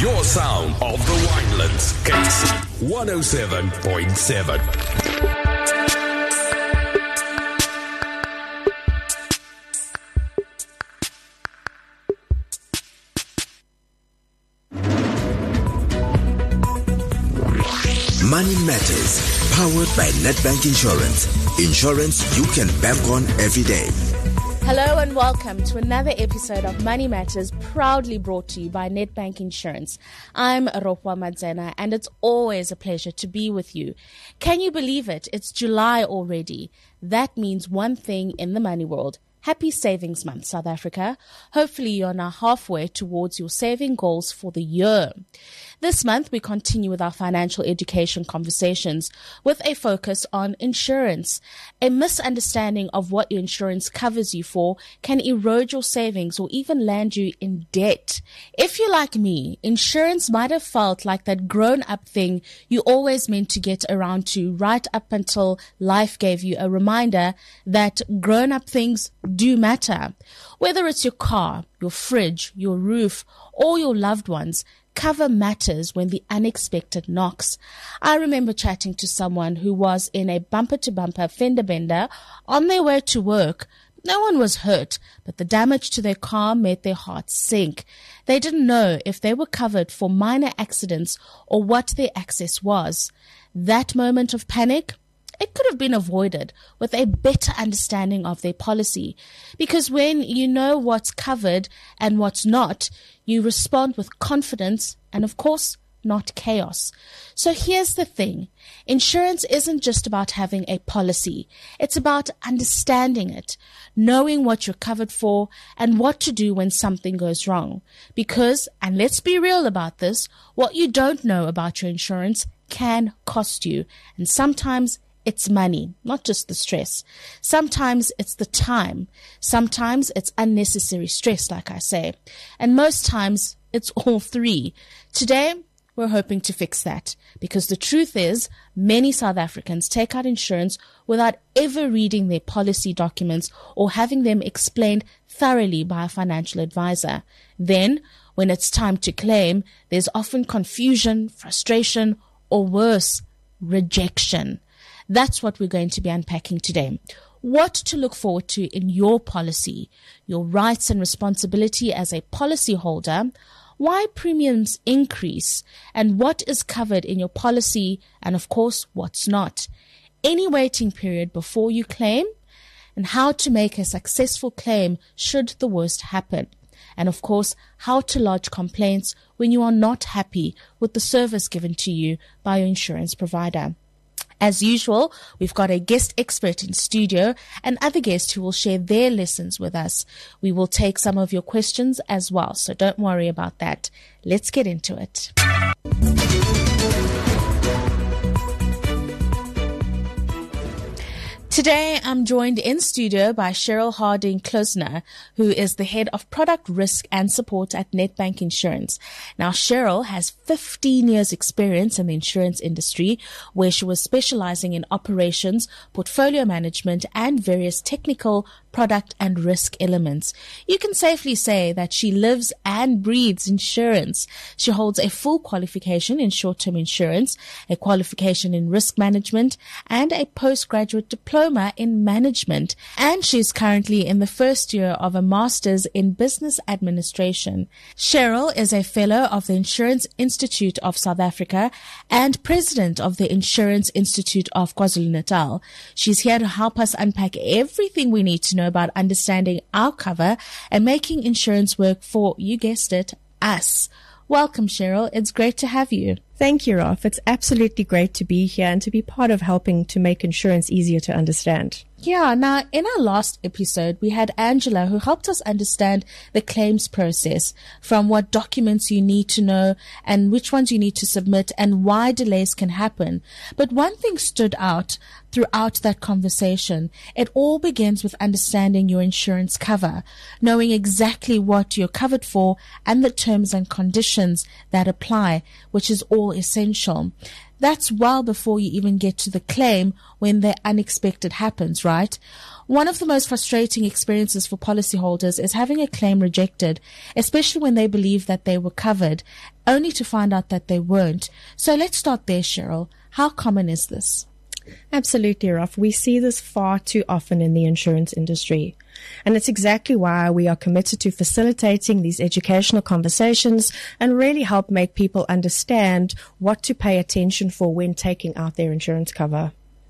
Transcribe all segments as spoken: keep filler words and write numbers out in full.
Your sound of the Winelands, K C one oh seven point seven. Money Matters, powered by Nedbank Insurance. Insurance you can bank on every day. Hello and welcome to another episode of Money Matters, proudly brought to you by Nedbank Insurance. I'm Ropwa Madzena and it's always a pleasure to be with you. Can you believe it? It's July already. That means one thing in the money world. Happy Savings Month, South Africa. Hopefully you're now halfway towards your saving goals for the year. This month, we continue with our financial education conversations with a focus on insurance. A misunderstanding of what your insurance covers you for can erode your savings or even land you in debt. If you're like me, insurance might have felt like that grown-up thing you always meant to get around to right up until life gave you a reminder that grown-up things do matter. Whether it's your car, your fridge, your roof, or your loved ones, cover matters when the unexpected knocks. I remember chatting to someone who was in a bumper-to-bumper fender bender on their way to work. No one was hurt, but the damage to their car made their hearts sink. They didn't know if they were covered for minor accidents or what their access was. That moment of panic, it could have been avoided with a better understanding of their policy. Because when you know what's covered and what's not, you respond with confidence and, of course, not chaos. So here's the thing. Insurance isn't just about having a policy. It's about understanding it, knowing what you're covered for and what to do when something goes wrong. Because, and let's be real about this, what you don't know about your insurance can cost you. And sometimes it's money, not just the stress. Sometimes it's the time. Sometimes it's unnecessary stress, like I say. And most times it's all three. Today, we're hoping to fix that because the truth is many South Africans take out insurance without ever reading their policy documents or having them explained thoroughly by a financial advisor. Then, when it's time to claim, there's often confusion, frustration, or worse, rejection. That's what we're going to be unpacking today. What to look forward to in your policy, your rights and responsibility as a policyholder, why premiums increase, and what is covered in your policy, and of course, what's not. Any waiting period before you claim, and how to make a successful claim should the worst happen. And of course, how to lodge complaints when you are not happy with the service given to you by your insurance provider. As usual, we've got a guest expert in studio and other guests who will share their lessons with us. We will take some of your questions as well, so don't worry about that. Let's get into it. Today, I'm joined in studio by Cheryl Harding-Klosner, who is the head of product risk and support at Nedbank Insurance. Now, Cheryl has fifteen years experience in the insurance industry, where she was specializing in operations, portfolio management, and various technical product and risk elements. You can safely say that she lives and breathes insurance. She holds a full qualification in short-term insurance, a qualification in risk management, and a postgraduate diploma in management. And she's currently in the first year of a master's in business administration. Cheryl is a fellow of the Insurance Institute of South Africa and president of the Insurance Institute of KwaZulu-Natal. She's here to help us unpack everything we need to know about understanding our cover and making insurance work for, you guessed it, us. Welcome, Cheryl. It's great to have you. Thank you, Raf. It's absolutely great to be here and to be part of helping to make insurance easier to understand. Yeah, now in our last episode, we had Angela who helped us understand the claims process, from what documents you need to know and which ones you need to submit and why delays can happen. But one thing stood out, throughout that conversation, it all begins with understanding your insurance cover, knowing exactly what you're covered for and the terms and conditions that apply, which is all essential. That's well before you even get to the claim when the unexpected happens, right? One of the most frustrating experiences for policyholders is having a claim rejected, especially when they believe that they were covered, only to find out that they weren't. So let's start there, Cheryl. How common is this? Absolutely, Ruff. We see this far too often in the insurance industry. And it's exactly why we are committed to facilitating these educational conversations and really help make people understand what to pay attention for when taking out their insurance cover.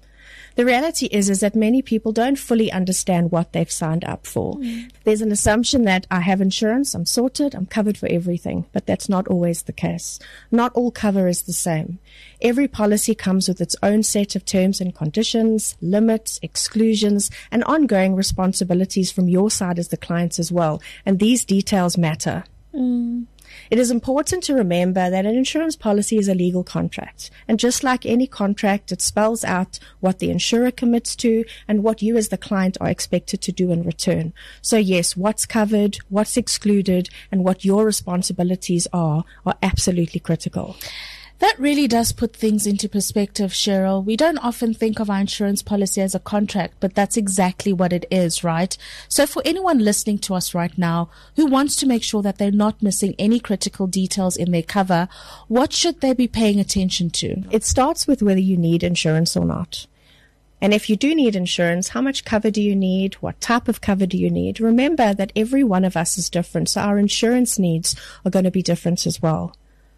The reality is, is that many people don't fully understand what they've signed up for. Mm. There's an assumption that I have insurance, I'm sorted, I'm covered for everything, but that's not always the case. Not all cover is the same. Every policy comes with its own set of terms and conditions, limits, exclusions, and ongoing responsibilities from your side as the clients as well. And these details matter. Mm. It is important to remember that an insurance policy is a legal contract. And just like any contract, it spells out what the insurer commits to and what you as the client are expected to do in return. So yes, what's covered, what's excluded, and what your responsibilities are, are absolutely critical. That really does put things into perspective, Cheryl. We don't often think of our insurance policy as a contract, but that's exactly what it is, right? So for anyone listening to us right now who wants to make sure that they're not missing any critical details in their cover, what should they be paying attention to? It starts with whether you need insurance or not. And if you do need insurance, how much cover do you need? What type of cover do you need? Remember that every one of us is different, so our insurance needs are going to be different as well.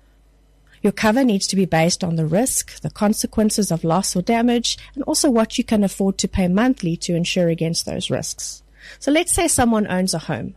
Your cover needs to be based on the risk, the consequences of loss or damage, and also what you can afford to pay monthly to insure against those risks. So let's say someone owns a home.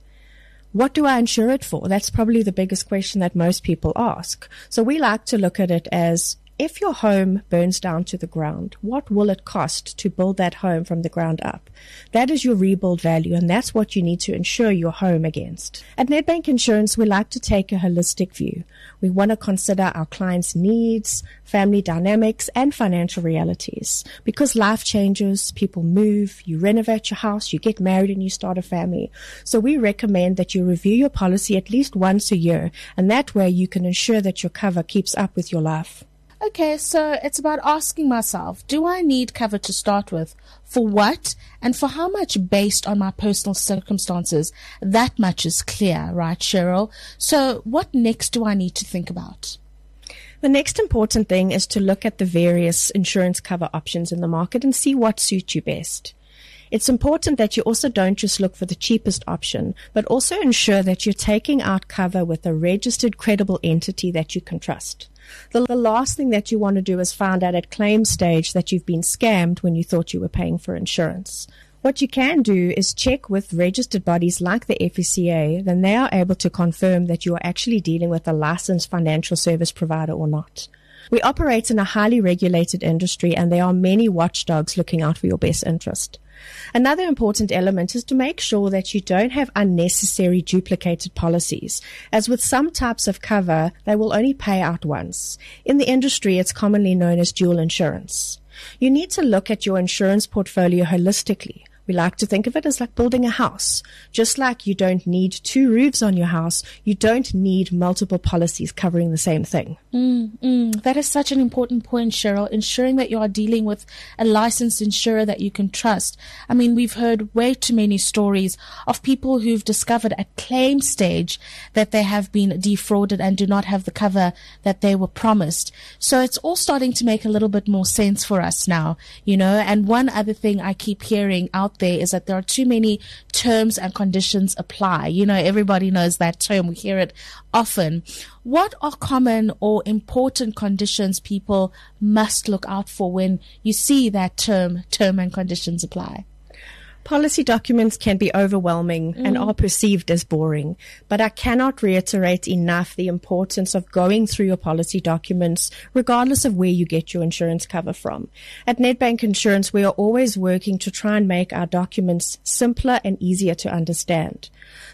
What do I insure it for? That's probably the biggest question that most people ask. So we like to look at it as, if your home burns down to the ground, what will it cost to build that home from the ground up? That is your rebuild value, and that's what you need to insure your home against. At Nedbank Insurance, we like to take a holistic view. We want to consider our clients' needs, family dynamics, and financial realities. Because life changes, people move, you renovate your house, you get married, and you start a family. So we recommend that you review your policy at least once a year, and that way you can ensure that your cover keeps up with your life. Okay, so it's about asking myself, do I need cover to start with? For what? And for how much based on my personal circumstances? That much is clear, right, Cheryl? So what next do I need to think about? The next important thing is to look at the various insurance cover options in the market and see what suits you best. It's important that you also don't just look for the cheapest option, but also ensure that you're taking out cover with a registered, credible entity that you can trust. The, the last thing that you want to do is find out at claim stage that you've been scammed when you thought you were paying for insurance. What you can do is check with registered bodies like the F S C A, then they are able to confirm that you are actually dealing with a licensed financial service provider or not. We operate in a highly regulated industry, and there are many watchdogs looking out for your best interest. Another important element is to make sure that you don't have unnecessary duplicated policies, as with some types of cover, they will only pay out once. In the industry, it's commonly known as dual insurance. You need to look at your insurance portfolio holistically. We like to think of it as like building a house. Just like you don't need two roofs on your house, you don't need multiple policies covering the same thing. Mm, mm, that is such an important point, Cheryl, ensuring that you are dealing with a licensed insurer that you can trust. I mean, we've heard way too many stories of people who've discovered at claim stage that they have been defrauded and do not have the cover that they were promised. So it's all starting to make a little bit more sense for us now, you know. And one other thing I keep hearing out there is that there are too many terms and conditions apply. You know, everybody knows that term. We hear it often. What are common or important conditions people must look out for when you see that term, term and conditions apply? Policy documents can be overwhelming mm. and are perceived as boring, but I cannot reiterate enough the importance of going through your policy documents regardless of where you get your insurance cover from. At Nedbank Insurance, we are always working to try and make our documents simpler and easier to understand.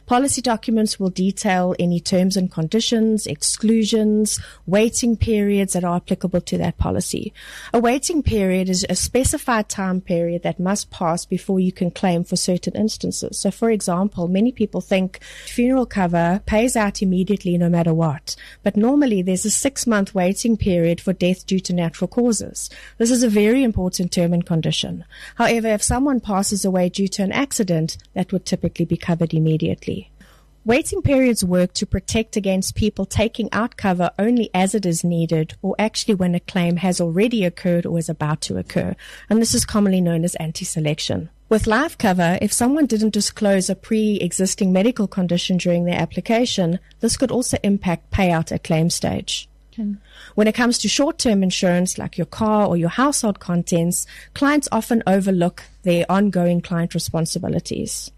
Policy documents will detail any terms and conditions, exclusions, waiting periods that are applicable to that policy. A waiting period is a specified time period that must pass before you can claim for certain instances. So, for example, many people think funeral cover pays out immediately no matter what. But normally there's a six-month waiting period for death due to natural causes. This is a very important term and condition. However, if someone passes away due to an accident, that would typically be covered immediately. Waiting periods work to protect against people taking out cover only as it is needed or actually when a claim has already occurred or is about to occur. And this is commonly known as anti-selection. With life cover, if someone didn't disclose a pre-existing medical condition during their application, this could also impact payout at claim stage. When it comes to short-term insurance like your car or your household contents, clients often overlook their ongoing client responsibilities.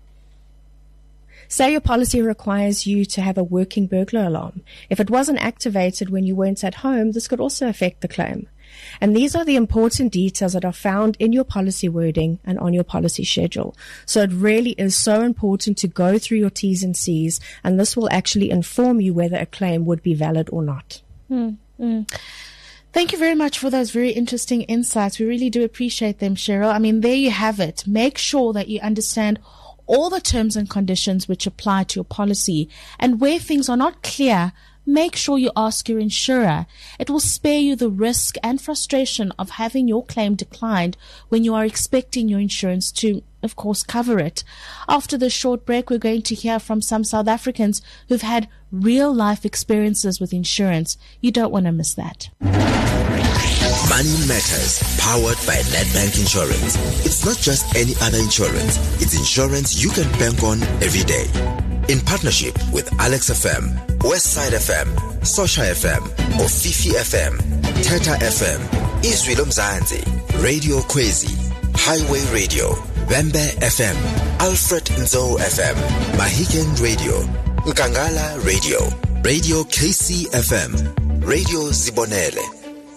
Say your policy requires you to have a working burglar alarm. If it wasn't activated when you weren't at home, this could also affect the claim. And these are the important details that are found in your policy wording and on your policy schedule. So it really is so important to go through your T's and C's, and this will actually inform you whether a claim would be valid or not. Mm, mm. Thank you very much for those very interesting insights. We really do appreciate them, Cheryl. I mean, there you have it. Make sure that you understand all the terms and conditions which apply to your policy. And where things are not clear, make sure you ask your insurer. It will spare you the risk and frustration of having your claim declined when you are expecting your insurance to, of course, cover it. After this short break, we're going to hear from some South Africans who've had real life experiences with insurance. You don't want to miss that. Money Matters, powered by Nedbank Insurance. It's not just any other insurance. It's insurance you can bank on every day. In partnership with Alex F M, Westside F M, Sosha F M, or Fifi F M, Teta F M, Izwi Lomzansi, Radio Kwezi, Highway Radio, Bembe F M, Alfred Nzo F M, Mahiken Radio, Nkangala Radio, Radio K C F M, Radio Zibonele.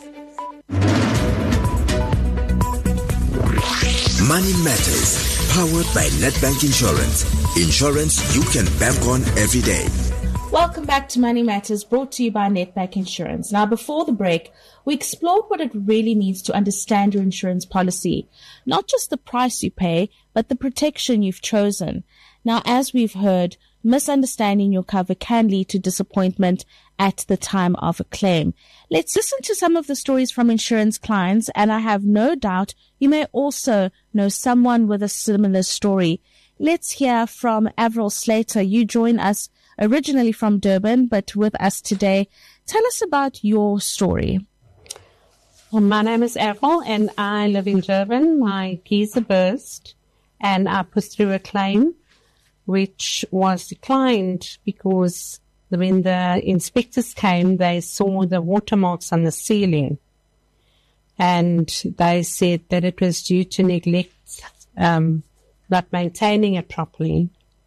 Money Matters, powered by Nedbank Insurance. Insurance you can bank on every day. Welcome back to Money Matters, brought to you by Nedbank Insurance. Now, before the break, we explored what it really means to understand your insurance policy. Not just the price you pay, but the protection you've chosen. Now, as we've heard, misunderstanding your cover can lead to disappointment at the time of a claim. Let's listen to some of the stories from insurance clients, and I have no doubt you may also know someone with a similar story. Let's hear from Avril Slater. You join us originally from Durban, but with us today. Tell us about your story. Well, my name is Avril, and I live in Durban. My keys are burst, and I put through a claim, which was declined because when the inspectors came, they saw the watermarks on the ceiling. And they said that it was due to neglect, um, not maintaining it properly.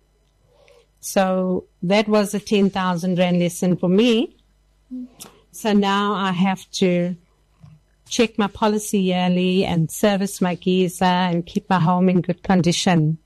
So that was a ten thousand rand lesson for me. So now I have to check my policy yearly and service my geyser and keep my home in good condition.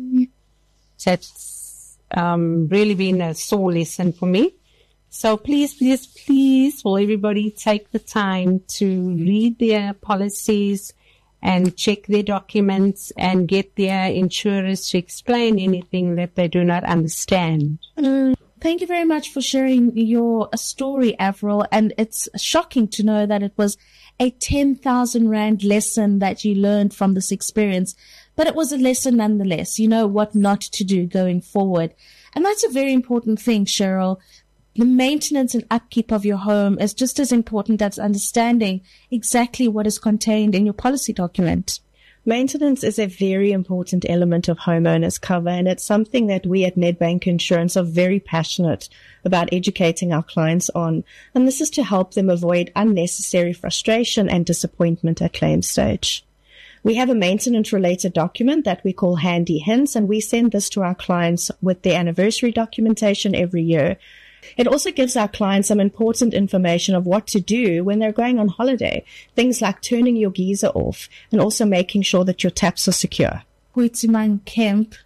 That's um, really been a sore lesson for me. So please, please, please, will everybody take the time to read their policies and check their documents and get their insurers to explain anything that they do not understand. Mm, thank you very much for sharing your story, Avril. And it's shocking to know that it was a ten thousand rand lesson that you learned from this experience. But it was a lesson nonetheless. You know what not to do going forward. And that's a very important thing, Cheryl. The maintenance and upkeep of your home is just as important as understanding exactly what is contained in your policy document. Maintenance is a very important element of homeowners cover, and it's something that we at Nedbank Insurance are very passionate about educating our clients on. And this is to help them avoid unnecessary frustration and disappointment at claim stage. We have a maintenance-related document that we call Handy Hints, and we send this to our clients with their anniversary documentation every year. It also gives our clients some important information of what to do when they're going on holiday, things like turning your geyser off and also making sure that your taps are secure. Huitziman Kemp,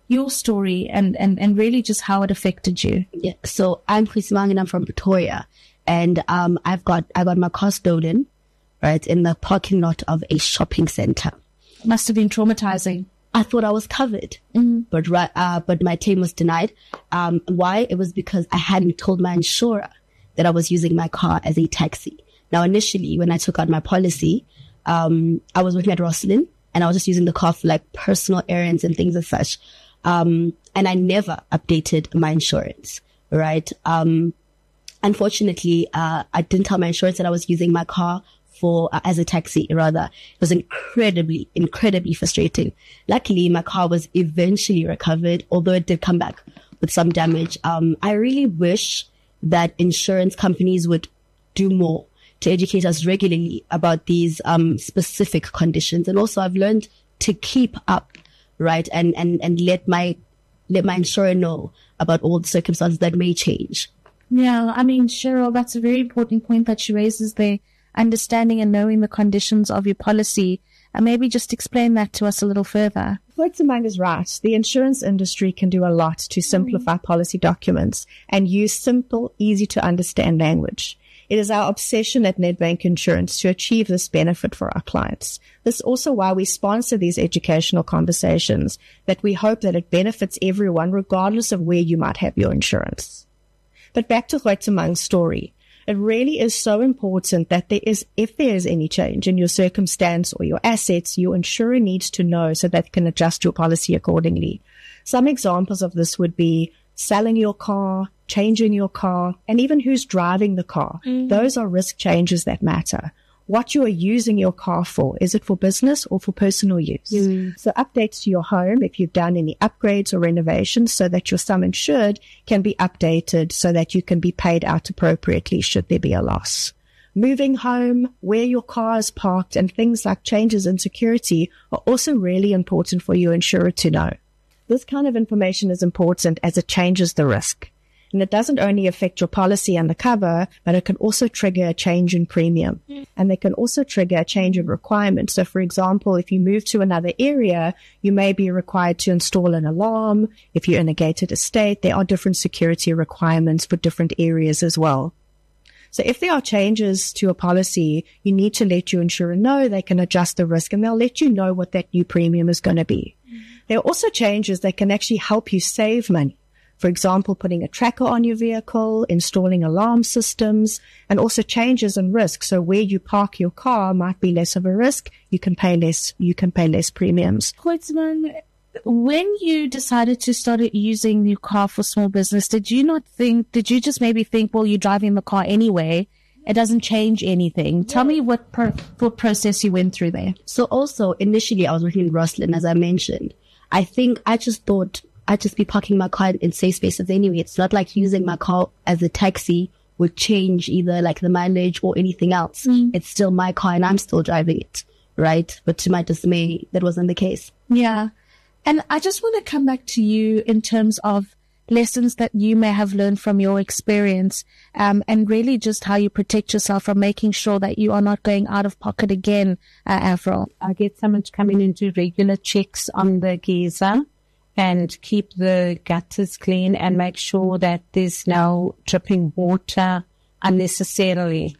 your story and, and, and really just how it affected you. Yeah. So I'm Khwisimang and I'm from Pretoria, and um, I've got I got my car stolen, right, in the parking lot of a shopping center. Must have been traumatizing. I thought I was covered, mm. but right, uh, but my claim was denied. Um, why? It was because I hadn't told my insurer that I was using my car as a taxi. Now, initially, when I took out my policy, um, I was working at Rosslyn, and I was just using the car for like personal errands and things as such. Um, and I never updated my insurance, right? Um, unfortunately, uh, I didn't tell my insurance that I was using my car for, uh, as a taxi, rather. It was incredibly, incredibly frustrating. Luckily, my car was eventually recovered, although it did come back with some damage. Um, I really wish that insurance companies would do more to educate us regularly about these, um, specific conditions. And also I've learned to keep up, right? And, and, and let my, let my insurer know about all the circumstances that may change. Yeah. I mean, Cheryl, that's a very important point that she raises there. Understanding and knowing the conditions of your policy. And maybe just explain that to us a little further. Khwisimang is right. The insurance industry can do a lot to simplify mm. policy documents and use simple, easy to understand language. It is our obsession at Nedbank Insurance to achieve this benefit for our clients. This is also why we sponsor these educational conversations, that we hope that it benefits everyone regardless of where you might have your insurance. But back to Khwisimang's story. It really is so important that there is, if there is any change in your circumstance or your assets, your insurer needs to know so that it can adjust your policy accordingly. Some examples of this would be selling your car, changing your car, and even who's driving the car. Mm-hmm. Those are risk changes that matter. What you are using your car for, is it for business or for personal use? Mm. So updates to your home, if you've done any upgrades or renovations, so that your sum insured can be updated so that you can be paid out appropriately should there be a loss. Moving home, where your car is parked, and things like changes in security are also really important for your insurer to know. This kind of information is important as it changes the risk. And it doesn't only affect your policy and the cover, but it can also trigger a change in premium. Mm. And they can also trigger a change in requirements. So, for example, if you move to another area, you may be required to install an alarm. If you're in a gated estate, there are different security requirements for different areas as well. So if there are changes to a policy, you need to let your insurer know. They can adjust the risk, and they'll let you know what that new premium is going to be. Mm. There are also changes that can actually help you save money. For example, putting a tracker on your vehicle, installing alarm systems, and also changes in risk. So where you park your car might be less of a risk. You can pay less, you can pay less premiums. Khwisimang, when you decided to start using your car for small business, did you not think, did you just maybe think, well, you're driving the car anyway, it doesn't change anything? Tell me what, pro- what process you went through there. So also, initially I was working in Rosslyn, as I mentioned. I think I just thought I'd just be parking my car in safe spaces anyway. It's not like using my car as a taxi would change either like the mileage or anything else. Mm. It's still my car and I'm still driving it, right? But to my dismay, that wasn't the case. Yeah. And I just want to come back to you in terms of lessons that you may have learned from your experience, um, and really just how you protect yourself from making sure that you are not going out of pocket again, uh, Avril. I get someone to come in and do regular checks on the geyser and keep the gutters clean and make sure that there's no dripping water unnecessarily.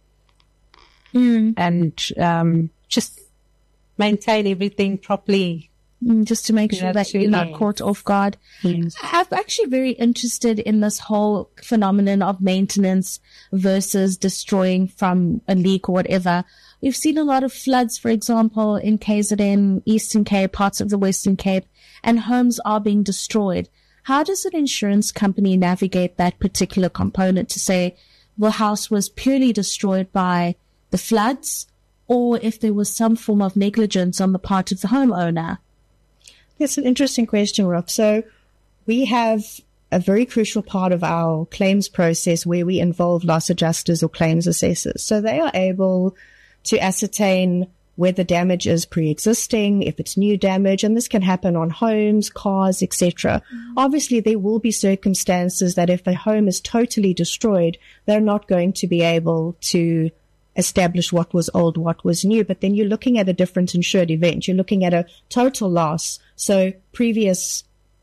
Mm. And um, just maintain everything properly. Mm, just to make sure that you're not caught off guard. Yes. I'm actually very interested in this whole phenomenon of maintenance versus destroying from a leak or whatever. We've seen a lot of floods, for example, in K Z N, Eastern Cape, parts of the Western Cape, and homes are being destroyed. How does an insurance company navigate that particular component to say the house was purely destroyed by the floods, or if there was some form of negligence on the part of the homeowner? That's an interesting question, Rob. So we have a very crucial part of our claims process where we involve loss adjusters or claims assessors. So they are able to ascertain whether damage is pre-existing, if it's new damage, and this can happen on homes, cars, et cetera. Mm-hmm. Obviously, there will be circumstances that if a home is totally destroyed, they're not going to be able to establish what was old, what was new. But then you're looking at a different insured event. You're looking at a total loss. So previous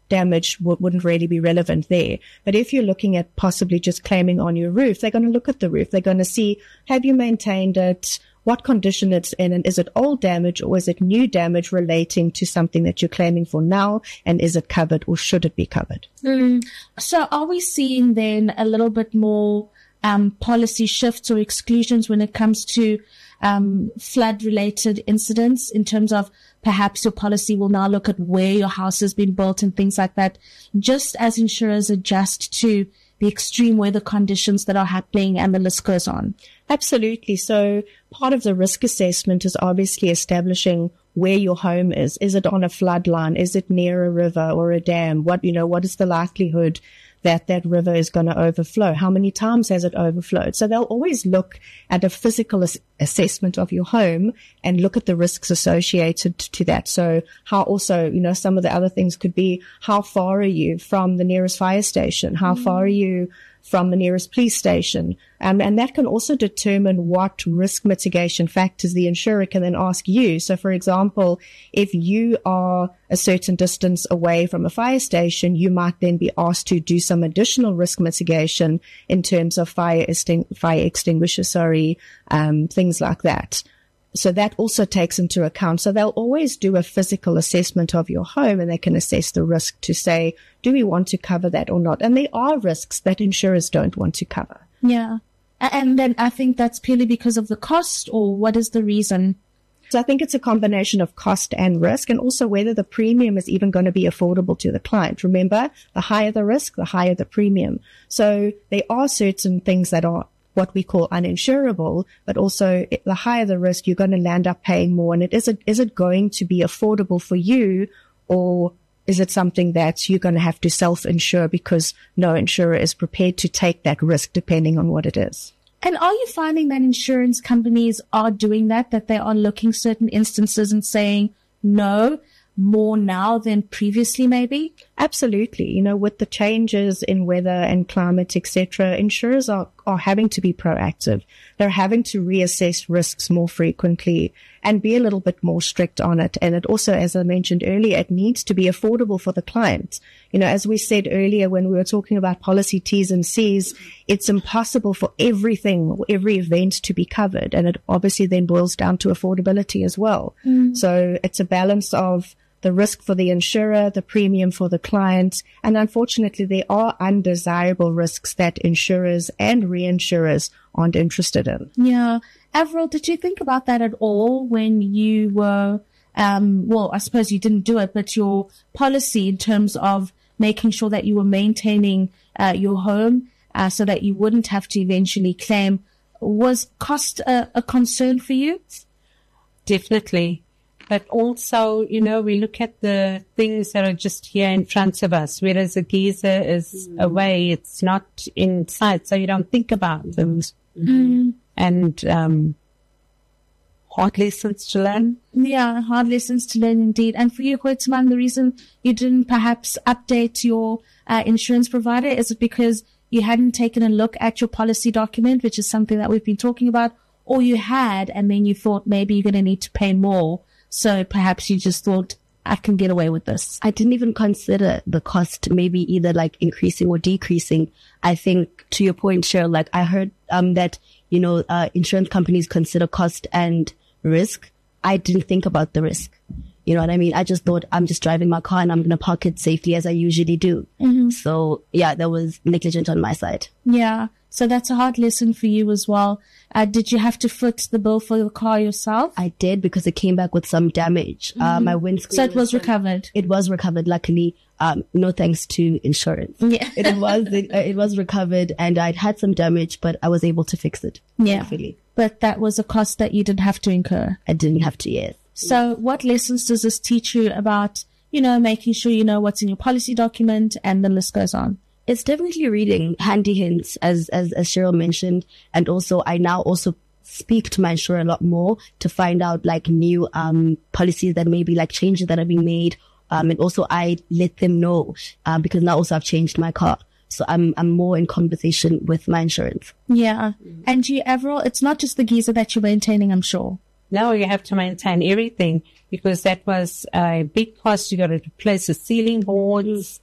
damage w- wouldn't really be relevant there. But if you're looking at possibly just claiming on your roof, they're going to look at the roof. They're going to see, have you maintained it? What condition it's in, and is it old damage or is it new damage relating to something that you're claiming for now, and is it covered or should it be covered? Mm. So are we seeing then a little bit more um, policy shifts or exclusions when it comes to um, flood-related incidents, in terms of perhaps your policy will now look at where your house has been built and things like that, just as insurers adjust to the extreme weather conditions that are happening, and the list goes on? Absolutely. So part of the risk assessment is obviously establishing where your home is. Is it on a flood line? Is it near a river or a dam? What, you know, what is the likelihood that that river is going to overflow? How many times has it overflowed? So they'll always look at a physical ass- assessment of your home and look at the risks associated to that. So how also, you know, some of the other things could be, how far are you from the nearest fire station? How mm. far are you from the nearest police station? Um, and that can also determine what risk mitigation factors the insurer can then ask you. So, for example, if you are a certain distance away from a fire station, you might then be asked to do some additional risk mitigation in terms of fire, exting- fire extinguishers, sorry, um, things like that. So that also takes into account. So they'll always do a physical assessment of your home, and they can assess the risk to say, do we want to cover that or not? And there are risks that insurers don't want to cover. Yeah. And then I think that's purely because of the cost, or what is the reason? So I think it's a combination of cost and risk, and also whether the premium is even going to be affordable to the client. Remember, the higher the risk, the higher the premium. So there are certain things that are what we call uninsurable, but also the higher the risk, you're going to land up paying more. And it is it, is it going to be affordable for you, or is it something that you're going to have to self-insure because no insurer is prepared to take that risk, depending on what it is? And are you finding that insurance companies are doing that, that they are looking certain instances and saying no, more now than previously maybe? Absolutely. You know, with the changes in weather and climate, et cetera, insurers are, are having to be proactive. They're having to reassess risks more frequently and be a little bit more strict on it. And it also, as I mentioned earlier, it needs to be affordable for the client. You know, as we said earlier when we were talking about policy T's and C's, it's impossible for everything, every event to be covered. And it obviously then boils down to affordability as well. Mm. So it's a balance of the risk for the insurer, the premium for the client. And unfortunately, there are undesirable risks that insurers and reinsurers aren't interested in. Yeah. Avril, did you think about that at all when you were, um, well, I suppose you didn't do it, but your policy in terms of making sure that you were maintaining uh, your home uh, so that you wouldn't have to eventually claim, was cost a, a concern for you? Definitely. But also, you know, we look at the things that are just here in front of us, whereas a geyser is mm. away. It's not in sight, so you don't think about them. Mm. And um, hard lessons to learn. Yeah, hard lessons to learn indeed. And for you, Hoytman, the reason you didn't perhaps update your uh, insurance provider, is it because you hadn't taken a look at your policy document, which is something that we've been talking about, or you had, and then you thought maybe you're going to need to pay more? So perhaps you just thought, I can get away with this. I didn't even consider the cost, maybe either like increasing or decreasing. I think to your point, Cheryl, like I heard um that, you know, uh, insurance companies consider cost and risk. I didn't think about the risk. You know what I mean? I just thought I'm just driving my car and I'm going to park it safely as I usually do. Mm-hmm. So yeah, that was negligent on my side. Yeah. So that's a hard lesson for you as well. Uh, did you have to foot the bill for your car yourself? I did, because it came back with some damage. Mm-hmm. Uh, my windscreen. So it was, was recovered? It was recovered, luckily. Um, no thanks to insurance. Yeah. it was, it, uh, it was recovered, and I'd had some damage, but I was able to fix it. Yeah. Thankfully. But that was a cost that you didn't have to incur. I didn't have to, yes. So what lessons does this teach you about, you know, making sure you know what's in your policy document, and the list goes on? It's definitely reading handy hints, as, as, as Cheryl mentioned. And also, I now also speak to my insurer a lot more to find out like new, um, policies that maybe like changes that are being made. Um, and also I let them know, um, because now also I've changed my car. So I'm, I'm more in conversation with my insurance. Yeah. And you, Avril, it's not just the geyser that you're maintaining, I'm sure. Now you have to maintain everything because that was a big cost. You got to replace the ceiling boards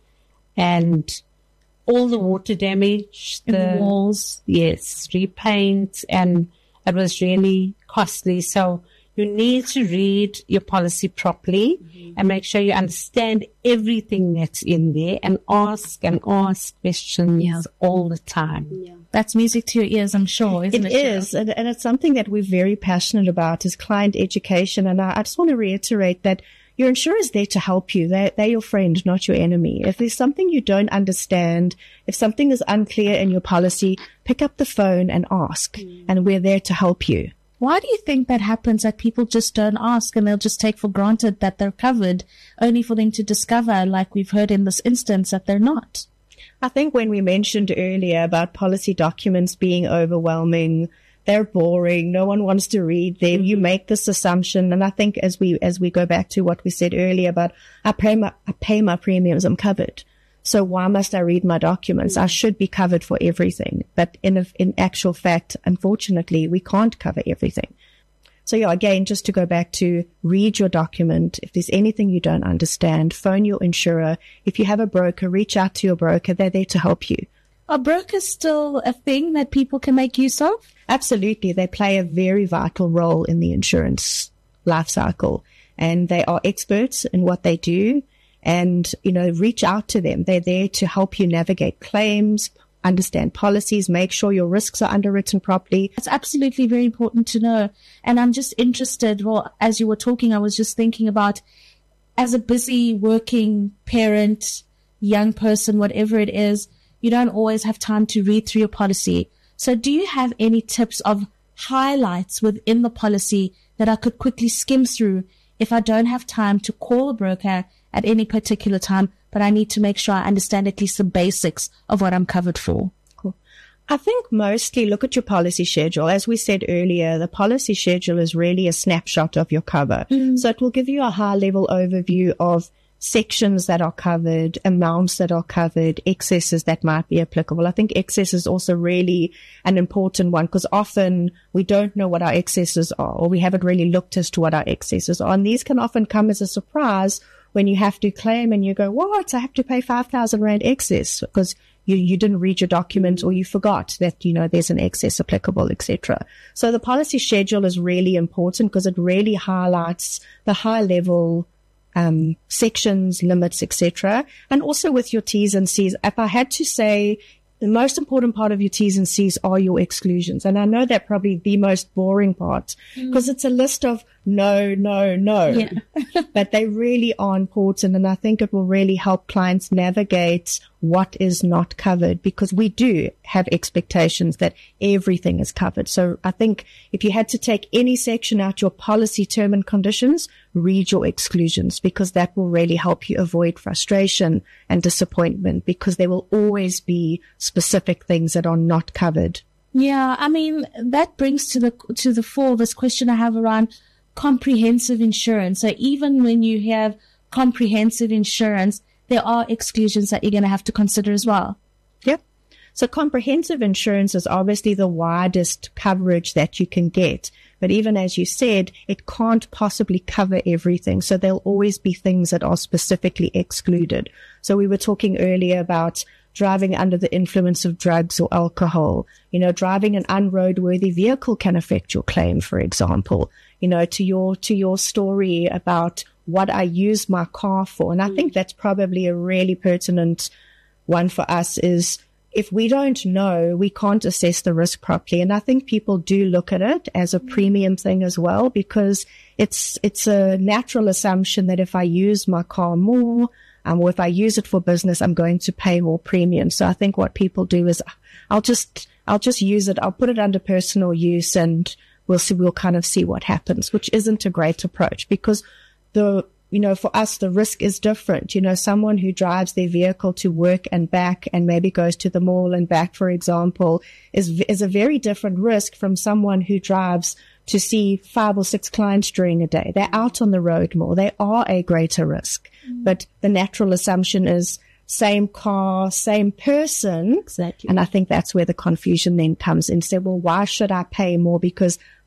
and all the water damage, the, the walls. Yes, repaint, and it was really costly. So you need to read your policy properly mm-hmm. and make sure you understand everything that's in there and ask and ask questions yeah. all the time. Yeah. That's music to your ears, I'm sure, isn't it? It is, and, and it's something that we're very passionate about is client education. And I, I just want to reiterate that your insurer is there to help you. They're, they're your friend, not your enemy. If there's something you don't understand, if something is unclear in your policy, pick up the phone and ask, mm. and we're there to help you. Why do you think that happens, that people just don't ask and they'll just take for granted that they're covered, only for them to discover, like we've heard in this instance, that they're not? I think when we mentioned earlier about policy documents being overwhelming, they're boring, no one wants to read them, mm-hmm. you make this assumption. And I think as we as we go back to what we said earlier about I pay my, I pay my premiums, I'm covered. So why must I read my documents? I should be covered for everything. But in a, in actual fact, unfortunately, we can't cover everything. So yeah, again, just to go back to read your document. If there's anything you don't understand, phone your insurer. If you have a broker, reach out to your broker. They're there to help you. Are brokers still a thing that people can make use of? Absolutely. They play a very vital role in the insurance life cycle, and they are experts in what they do. And, you know, reach out to them. They're there to help you navigate claims, understand policies, make sure your risks are underwritten properly. It's absolutely very important to know. And I'm just interested, well, as you were talking, I was just thinking about, as a busy working parent, young person, whatever it is, you don't always have time to read through your policy. So do you have any tips of highlights within the policy that I could quickly skim through if I don't have time to call a broker at any particular time, but I need to make sure I understand at least the basics of what I'm covered for? Cool. I think mostly look at your policy schedule. As we said earlier, the policy schedule is really a snapshot of your cover. Mm. So it will give you a high level overview of sections that are covered, amounts that are covered, excesses that might be applicable. I think excess is also really an important one because often we don't know what our excesses are, or we haven't really looked as to what our excesses are. And these can often come as a surprise when you have to claim and you go, what? I have to pay five thousand rand excess because you, you didn't read your document or you forgot that, you know, there's an excess applicable, et cetera. So the policy schedule is really important because it really highlights the high level Um, sections, limits, et cetera. And also with your T's and C's. If I had to say, the most important part of your T's and C's are your exclusions. And I know that probably the most boring part because mm. it's a list of no, no, no. Yeah. But they really are important. And I think it will really help clients navigate what is not covered because we do have expectations that everything is covered. So I think if you had to take any section out your policy term and conditions, read your exclusions because that will really help you avoid frustration and disappointment because there will always be specific things that are not covered. Yeah, I mean, that brings to the to the fore this question I have around comprehensive insurance. So even when you have comprehensive insurance, there are exclusions that you're going to have to consider as well. Yep. So comprehensive insurance is obviously the widest coverage that you can get. But even as you said, it can't possibly cover everything. So there'll always be things that are specifically excluded. So we were talking earlier about driving under the influence of drugs or alcohol. You know, driving an unroadworthy vehicle can affect your claim, for example. You know, to your, to your story about what I use my car for. And I think that's probably a really pertinent one for us is if we don't know, we can't assess the risk properly. And I think people do look at it as a premium thing as well, because it's, it's a natural assumption that if I use my car more, um, or if I use it for business, I'm going to pay more premium. So I think what people do is I'll just, I'll just use it. I'll put it under personal use and we'll see, we'll kind of see what happens, which isn't a great approach because the, you know, for us, the risk is different. You know, someone who drives their vehicle to work and back and maybe goes to the mall and back, for example, is, is a very different risk from someone who drives to see five or six clients during a day. They're out on the road more. They are a greater risk. Mm. But the natural assumption is same car, same person. Exactly. And I think that's where the confusion then comes in. Say, well, why should I pay more? Because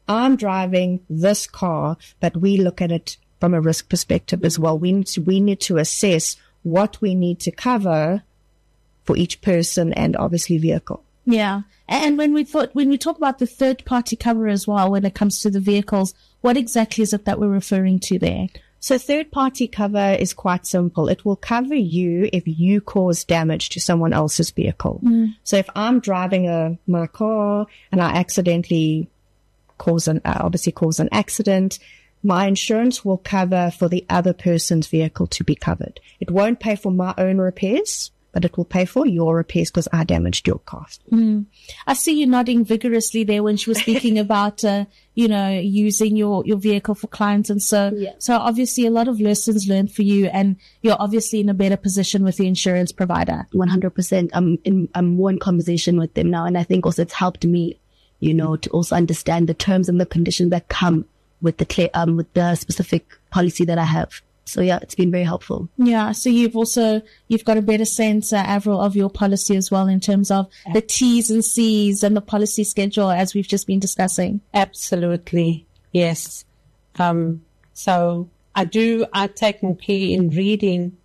I'm driving this car, but we look at it from a risk perspective as well. We need to, we need to assess what we need to cover for each person and obviously vehicle. Yeah. And when we thought, when we talk about the third party cover as well, when it comes to the vehicles, what exactly is it that we're referring to there? So third party cover is quite simple. It will cover you if you cause damage to someone else's vehicle. Mm. So if I'm driving a, my car and I accidentally cause an, uh, obviously cause an accident, my insurance will cover for the other person's vehicle to be covered. It won't pay for my own repairs, but it will pay for your repairs because I damaged your car. Mm. I see you nodding vigorously there when she was speaking about, uh, you know, using your, your vehicle for clients. And so, yeah. so obviously a lot of lessons learned for you, and you're obviously in a better position with the insurance provider. one hundred percent. I'm in, I'm more in conversation with them now. And I think also it's helped me, you know, to also understand the terms and the conditions that come with the clear, um, with the specific policy that I have. So yeah, it's been very helpful. Yeah. So you've also, you've got a better sense, uh, Avril, of your policy as well in terms of the T's and C's and the policy schedule as we've just been discussing. Absolutely. Yes. Um, so I do, I take more care in reading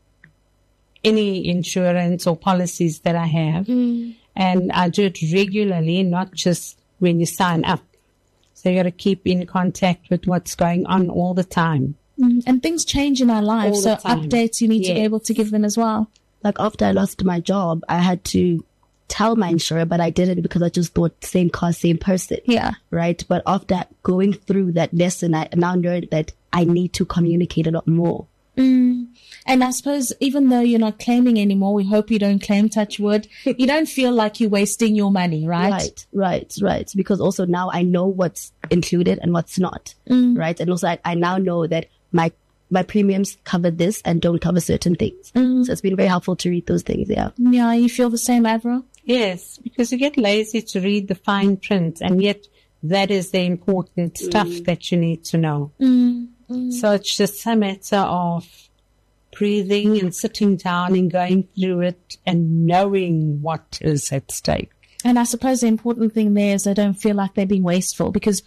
any insurance or policies that I have. Mm. And I do it regularly, not just when you sign up. So you got to keep in contact with what's going on all the time. Mm, and things change in our lives, so updates you need yes. to be able to give them as well. Like after I lost my job, I had to tell my insurer, but I didn't because I just thought same car, same person. Yeah. Right. But after going through that lesson, I now learned that I need to communicate a lot more. Mm. And I suppose even though you're not claiming anymore, we hope you don't claim, touch wood, you don't feel like you're wasting your money, right? Right, right, right. Because also now I know what's included and what's not, mm. right? And also I, I now know that my my premiums cover this and don't cover certain things. Mm. So it's been very helpful to read those things, yeah. Yeah, you feel the same, Avril? Yes, because you get lazy to read the fine print, and yet that is the important mm. stuff that you need to know. Mm. Mm. So it's just a matter of breathing and sitting down and going through it and knowing what is at stake. And I suppose the important thing there is they don't feel like they're being wasteful, because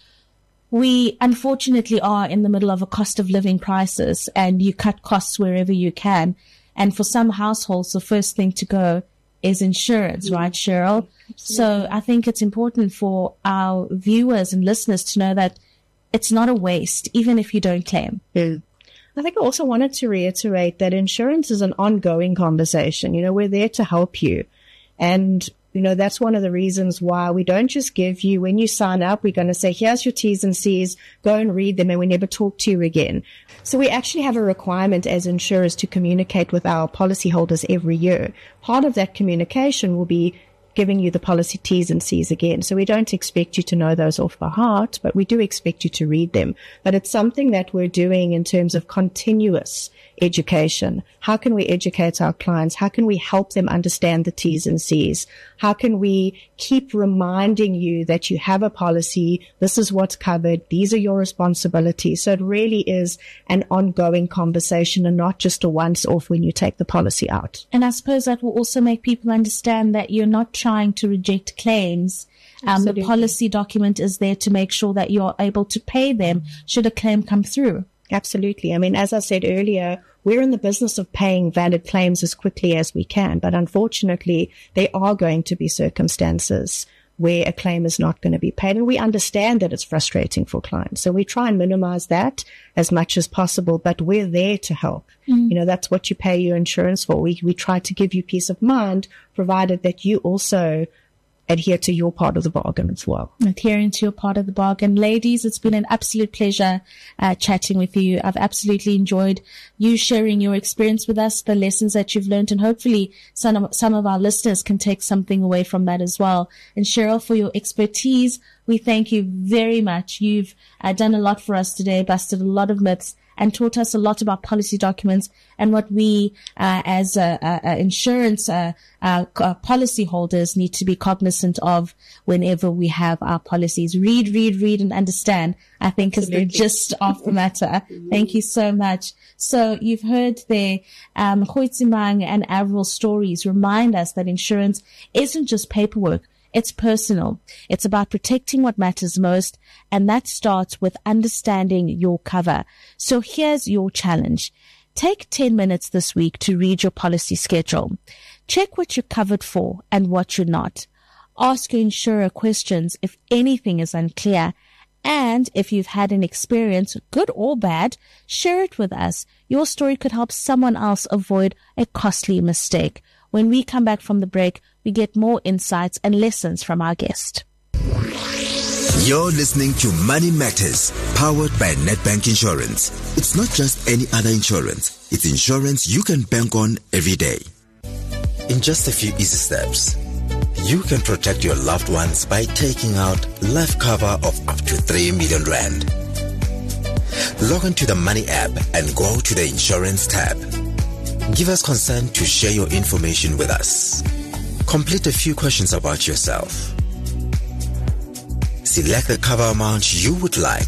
we unfortunately are in the middle of a cost of living crisis, and you cut costs wherever you can. And for some households, the first thing to go is insurance, mm. right, Cheryl? Absolutely. So I think it's important for our viewers and listeners to know that it's not a waste, even if you don't claim. Yeah. I think I also wanted to reiterate that insurance is an ongoing conversation. You know, we're there to help you. And, you know, that's one of the reasons why we don't just give you, when you sign up, we're going to say, here's your T's and C's, go and read them, and we never talk to you again. So we actually have a requirement as insurers to communicate with our policyholders every year. Part of that communication will be giving you the policy T's and C's again. So we don't expect you to know those off by heart, but we do expect you to read them. But it's something that we're doing in terms of continuous education. How can we educate our clients? How can we help them understand the T's and C's? How can we keep reminding you that you have a policy? This is what's covered. These are your responsibilities. So it really is an ongoing conversation and not just a once off when you take the policy out. And I suppose that will also make people understand that you're not trying to reject claims. Um, the policy document is there to make sure that you're able to pay them should a claim come through. Absolutely. I mean, as I said earlier, we're in the business of paying valid claims as quickly as we can. But unfortunately, there are going to be circumstances where a claim is not going to be paid. And we understand that it's frustrating for clients. So we try and minimize that as much as possible. But we're there to help. Mm. You know, that's what you pay your insurance for. We, we try to give you peace of mind, provided that you also adhere to your part of the bargain as well. Adhering to your part of the bargain. Ladies, it's been an absolute pleasure uh, chatting with you. I've absolutely enjoyed you sharing your experience with us, the lessons that you've learned, and hopefully some of, some of our listeners can take something away from that as well. And Cheryl, for your expertise, we thank you very much. You've uh, done a lot for us today, busted a lot of myths, and taught us a lot about policy documents and what we, uh, as uh, uh, insurance uh, uh, policy holders need to be cognizant of whenever we have our policies. Read, read, read, and understand, I think, is the gist of the matter. Thank you so much. So you've heard there, um, Khoitsimang and Avril's stories remind us that insurance isn't just paperwork. It's personal. It's about protecting what matters most, and that starts with understanding your cover. So here's your challenge. Take ten minutes this week to read your policy schedule. Check what you're covered for and what you're not. Ask your insurer questions if anything is unclear. And if you've had an experience, good or bad, share it with us. Your story could help someone else avoid a costly mistake. When we come back from the break, we get more insights and lessons from our guest. You're listening to Money Matters, powered by Nedbank Insurance. It's not just any other insurance. It's insurance you can bank on every day. In just a few easy steps, you can protect your loved ones by taking out life cover of up to three million rand. Log into the Money app and go to the Insurance tab. Give us consent to share your information with us. Complete a few questions about yourself. Select the cover amount you would like.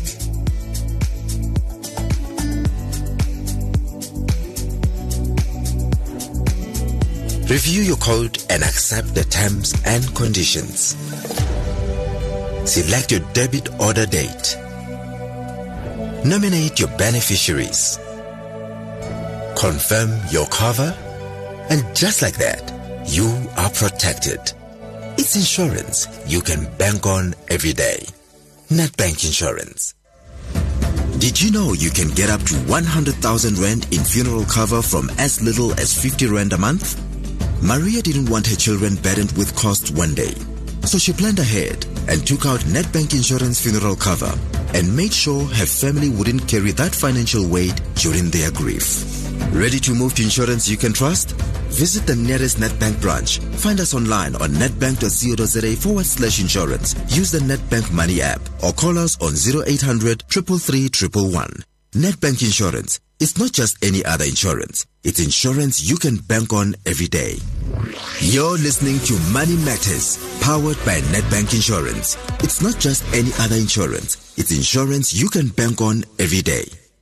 Review your code and accept the terms and conditions. Select your debit order date. Nominate your beneficiaries. Confirm your cover, and just like that, you are protected. It's insurance you can bank on every day. Nedbank Insurance. Did you know you can get up to one hundred thousand rand in funeral cover from as little as fifty rand a month? Maria didn't want her children burdened with cost one day, so she planned ahead and took out Nedbank Insurance funeral cover and made sure her family wouldn't carry that financial weight during their grief. Ready to move to insurance you can trust? Visit the nearest Nedbank branch. Find us online on nedbank.co.za forward slash insurance. Use the Nedbank Money app or call us on zero eight hundred, three three three, one one one. Nedbank Insurance. It's not just any other insurance. It's insurance you can bank on every day. You're listening to Money Matters, powered by Nedbank Insurance. It's not just any other insurance. It's insurance you can bank on every day.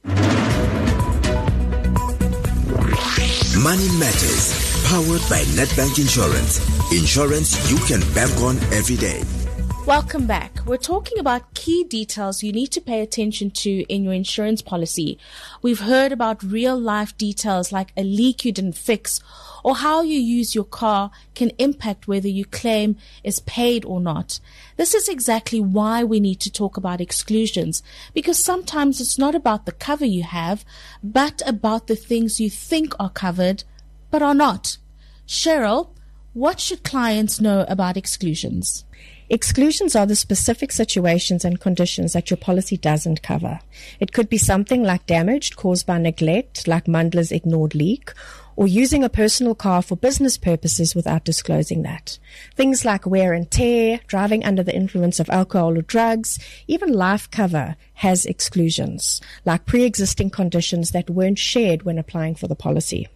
Money Matters, powered by Nedbank Insurance. Insurance you can bank on every day. Welcome back. We're talking about key details you need to pay attention to in your insurance policy. We've heard about real life details like a leak you didn't fix, or how you use your car can impact whether your claim is paid or not. This is exactly why we need to talk about exclusions, because sometimes it's not about the cover you have, but about the things you think are covered, but are not. Cheryl, what should clients know about exclusions? Exclusions are the specific situations and conditions that your policy doesn't cover. It could be something like damage caused by neglect, like Mundler's ignored leak, or using a personal car for business purposes without disclosing that. Things like wear and tear, driving under the influence of alcohol or drugs, even life cover has exclusions, like pre-existing conditions that weren't shared when applying for the policy.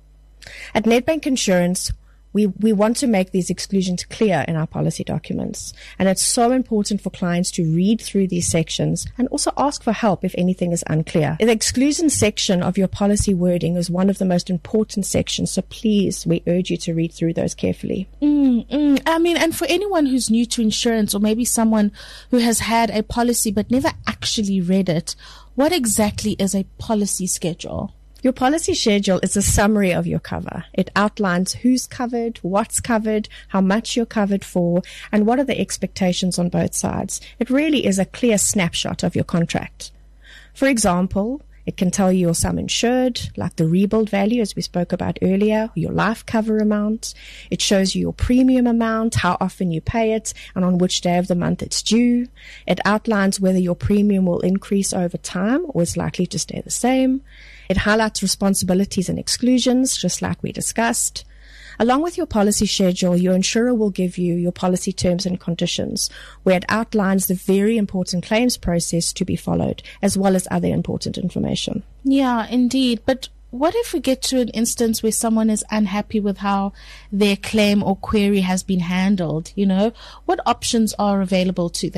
At Nedbank Insurance, We, we want to make these exclusions clear in our policy documents. And it's so important for clients to read through these sections and also ask for help if anything is unclear. The exclusion section of your policy wording is one of the most important sections. So please, we urge you to read through those carefully. Mm, mm. I mean, and for anyone who's new to insurance, or maybe someone who has had a policy but never actually read it, what exactly is a policy schedule? Your policy schedule is a summary of your cover. It outlines who's covered, what's covered, how much you're covered for, and what are the expectations on both sides. It really is a clear snapshot of your contract. For example, it can tell you your sum insured, like the rebuild value, as we spoke about earlier, your life cover amount. It shows you your premium amount, how often you pay it, and on which day of the month it's due. It outlines whether your premium will increase over time or is likely to stay the same. It highlights responsibilities and exclusions, just like we discussed. Along with your policy schedule, your insurer will give you your policy terms and conditions, where it outlines the very important claims process to be followed, as well as other important information. Yeah, indeed. But what if we get to an instance where someone is unhappy with how their claim or query has been handled? You know, what options are available to them?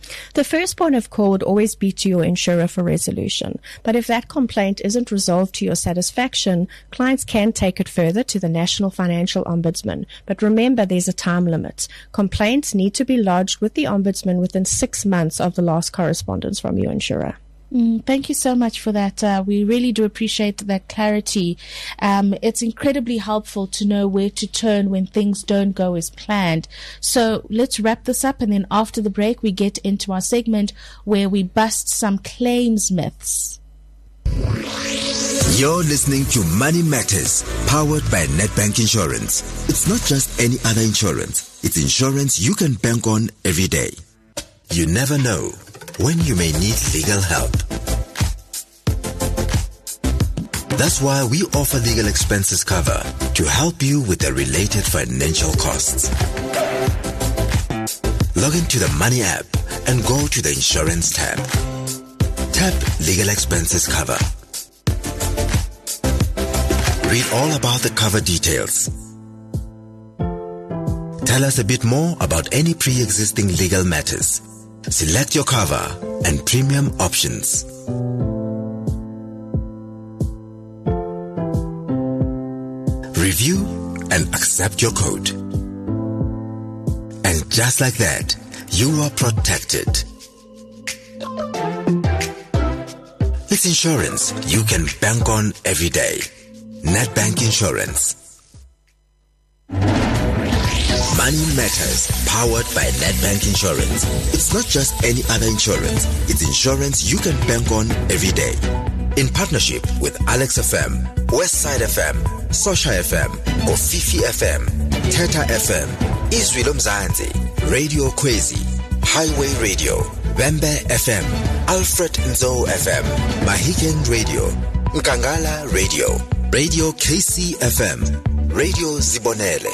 The first point of call would always be to your insurer for resolution. But if that complaint isn't resolved to your satisfaction, clients can take it further to the National Financial Ombudsman. But remember, there's a time limit. Complaints need to be lodged with the Ombudsman within six months of the last correspondence from your insurer. Mm, thank you so much for that. Uh, we really do appreciate that clarity. Um, it's incredibly helpful to know where to turn when things don't go as planned. So let's wrap this up, and then after the break, we get into our segment where we bust some claims myths. You're listening to Money Matters, powered by Nedbank Insurance. It's not just any other insurance. It's insurance you can bank on every day. You never know when you may need legal help. That's why we offer legal expenses cover to help you with the related financial costs. Log into the Money app and go to the Insurance tab. Tap Legal Expenses Cover. Read all about the cover details. Tell us a bit more about any pre-existing legal matters. Select your cover and premium options. Review and accept your code. And just like that, you are protected. It's insurance you can bank on every day. Nedbank Insurance. Money Matters, powered by Nedbank Insurance. It's not just any other insurance. It's insurance you can bank on every day. In partnership with Alex F M, Westside F M, Sosha F M, or Fifi F M, Theta F M, Izwi Mzansi, Radio Kwezi, Highway Radio, Wembe F M, Alfred Nzo F M, Mahikeng Radio, Nkangala Radio, Radio K C F M, Radio Zibonele.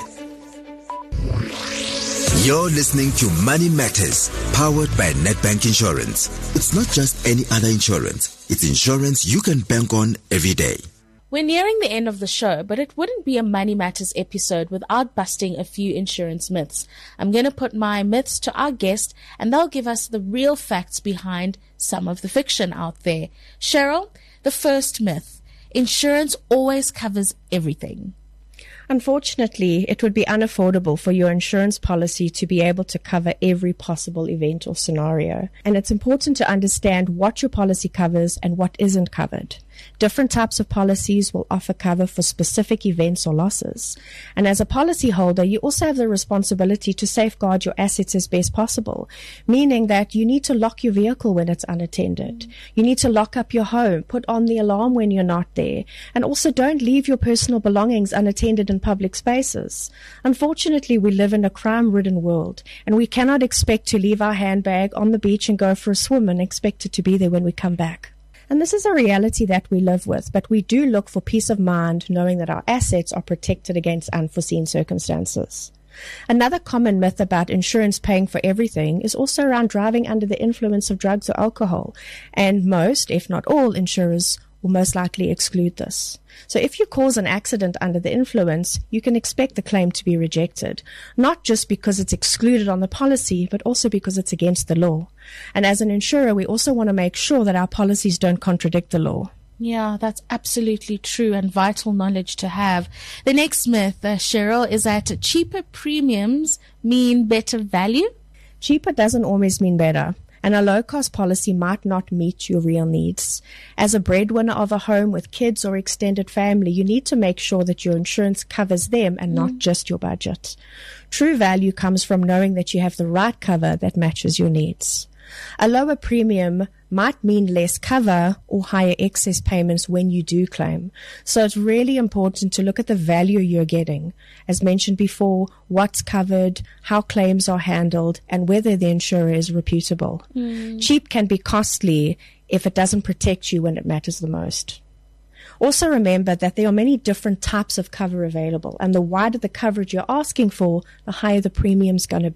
You're listening to Money Matters, powered by Nedbank Insurance. It's not just any other insurance. It's insurance you can bank on every day. We're nearing the end of the show, but it wouldn't be a Money Matters episode without busting a few insurance myths. I'm going to put my myths to our guest, and they'll give us the real facts behind some of the fiction out there. Cheryl, the first myth: insurance always covers everything. Unfortunately, it would be unaffordable for your insurance policy to be able to cover every possible event or scenario. And it's important to understand what your policy covers and what isn't covered. Different types of policies will offer cover for specific events or losses. And as a policyholder, you also have the responsibility to safeguard your assets as best possible, meaning that you need to lock your vehicle when it's unattended. You need to lock up your home, put on the alarm when you're not there, and also don't leave your personal belongings unattended in public spaces. Unfortunately, we live in a crime-ridden world, and we cannot expect to leave our handbag on the beach and go for a swim and expect it to be there when we come back. And this is a reality that we live with, but we do look for peace of mind knowing that our assets are protected against unforeseen circumstances. Another common myth about insurance paying for everything is also around driving under the influence of drugs or alcohol, and most, if not all, insurers will most likely exclude this. So if you cause an accident under the influence, you can expect the claim to be rejected, not just because it's excluded on the policy, but also because it's against the law. And as an insurer, we also want to make sure that our policies don't contradict the law. Yeah, that's absolutely true and vital knowledge to have. The next myth, uh, Cheryl, is that cheaper premiums mean better value. Cheaper doesn't always mean better, and a low-cost policy might not meet your real needs. As a breadwinner of a home with kids or extended family, you need to make sure that your insurance covers them and not mm. just your budget. True value comes from knowing that you have the right cover that matches your needs. A lower premium might mean less cover or higher excess payments when you do claim. So it's really important to look at the value you're getting. As mentioned before, what's covered, how claims are handled, and whether the insurer is reputable. Mm. Cheap can be costly if it doesn't protect you when it matters the most. Also remember that there are many different types of cover available, and the wider the coverage you're asking for, the higher the premium's going to be.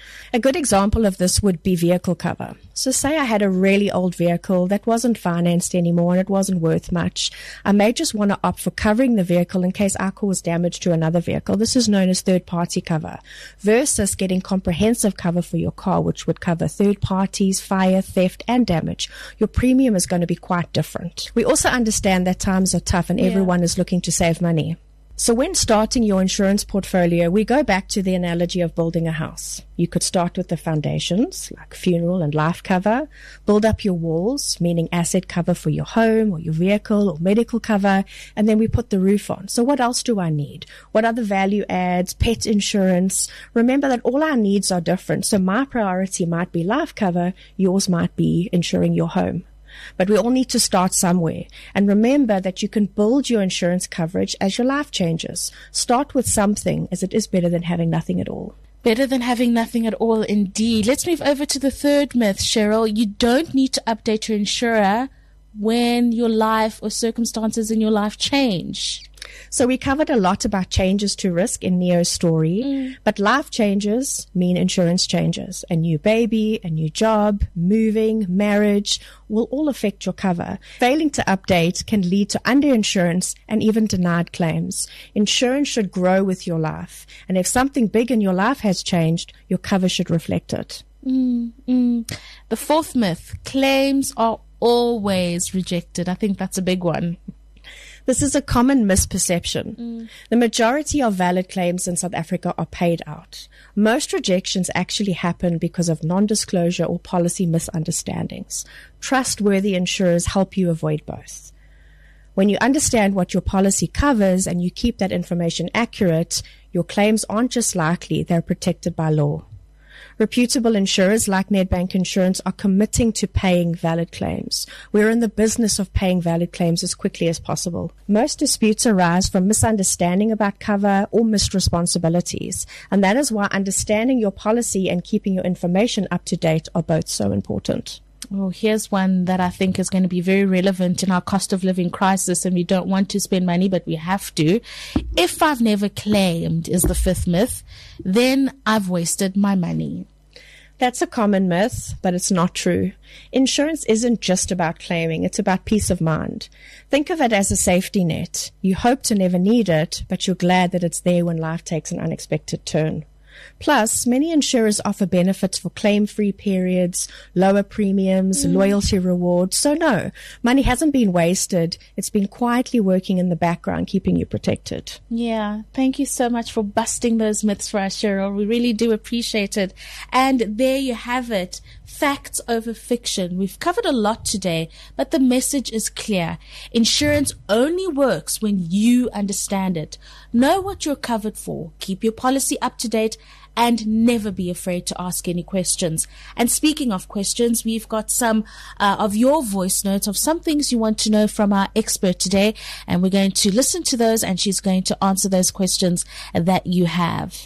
A good example of this would be vehicle cover. So say I had a really old vehicle that wasn't financed anymore and it wasn't worth much. I may just want to opt for covering the vehicle in case I cause damage to another vehicle. This is known as third-party cover, versus getting comprehensive cover for your car, which would cover third parties, fire, theft, and damage. Your premium is going to be quite different. We also understand that times are tough and Yeah. everyone is looking to save money. So when starting your insurance portfolio, we go back to the analogy of building a house. You could start with the foundations, like funeral and life cover, build up your walls, meaning asset cover for your home or your vehicle or medical cover, and then we put the roof on. So what else do I need? What other value adds? Pet insurance? Remember that all our needs are different. So my priority might be life cover, yours might be insuring your home. But we all need to start somewhere. And remember that you can build your insurance coverage as your life changes. Start with something, as it is better than having nothing at all. Better than having nothing at all, indeed. Let's move over to the third myth, Cheryl. You don't need to update your insurer when your life or circumstances in your life change. So we covered a lot about changes to risk in Neo's story, mm. but life changes mean insurance changes. A new baby, a new job, moving, marriage will all affect your cover. Failing to update can lead to underinsurance and even denied claims. Insurance should grow with your life. And if something big in your life has changed, your cover should reflect it. Mm, mm. The fourth myth, claims are always rejected. I think that's a big one. This is a common misperception. Mm. The majority of valid claims in South Africa are paid out. Most rejections actually happen because of non-disclosure or policy misunderstandings. Trustworthy insurers help you avoid both. When you understand what your policy covers and you keep that information accurate, your claims aren't just likely, they're protected by law. Reputable insurers like Nedbank Insurance are committing to paying valid claims. We're in the business of paying valid claims as quickly as possible. Most disputes arise from misunderstanding about cover or missed responsibilities, and that is why understanding your policy and keeping your information up to date are both so important. Well, here's one that I think is going to be very relevant in our cost of living crisis, and we don't want to spend money, but we have to. If I've never claimed is the fifth myth, then I've wasted my money. That's a common myth, but it's not true. Insurance isn't just about claiming, it's about peace of mind. Think of it as a safety net. You hope to never need it, but you're glad that it's there when life takes an unexpected turn. Plus, many insurers offer benefits for claim-free periods, lower premiums, mm. loyalty rewards. So no, money hasn't been wasted. It's been quietly working in the background, keeping you protected. Yeah, thank you so much for busting those myths for us, Cheryl. We really do appreciate it. And there you have it. Facts over fiction. We've covered a lot today, but the message is clear. Insurance only works when you understand it. Know what you're covered for. Keep your policy up to date and never be afraid to ask any questions. And speaking of questions, we've got some uh, of your voice notes of some things you want to know from our expert today, and we're going to listen to those, and she's going to answer those questions that you have.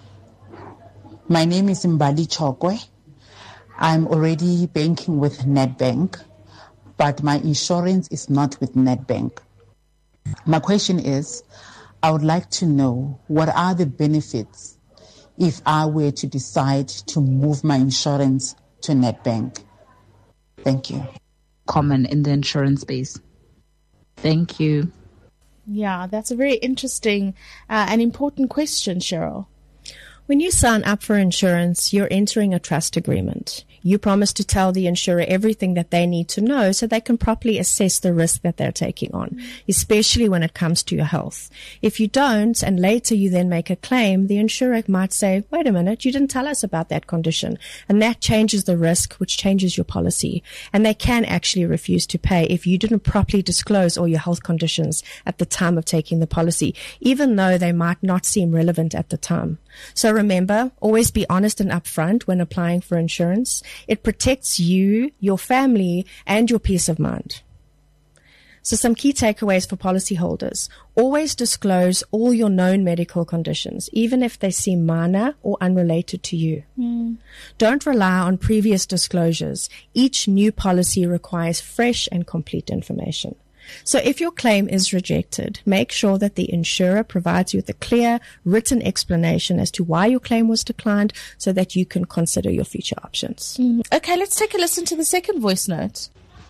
My name is Mbali Chokwe. I'm already banking with Nedbank, but my insurance is not with Nedbank. My question is, I would like to know what are the benefits if I were to decide to move my insurance to Nedbank. Thank you. Common in the insurance space. Thank you. Yeah, that's a very interesting uh, and important question, Cheryl. When you sign up for insurance, you're entering a trust agreement. You promise to tell the insurer everything that they need to know so they can properly assess the risk that they're taking on, especially when it comes to your health. If you don't, and later you then make a claim, the insurer might say, wait a minute, you didn't tell us about that condition. And that changes the risk, which changes your policy. And they can actually refuse to pay if you didn't properly disclose all your health conditions at the time of taking the policy, even though they might not seem relevant at the time. So remember, always be honest and upfront when applying for insurance. It protects you, your family, and your peace of mind. So some key takeaways for policyholders. Always disclose all your known medical conditions, even if they seem minor or unrelated to you. Mm. Don't rely on previous disclosures. Each new policy requires fresh and complete information. So if your claim is rejected, make sure that the insurer provides you with a clear written explanation as to why your claim was declined so that you can consider your future options. Mm. Okay, let's take a listen to the second voice note.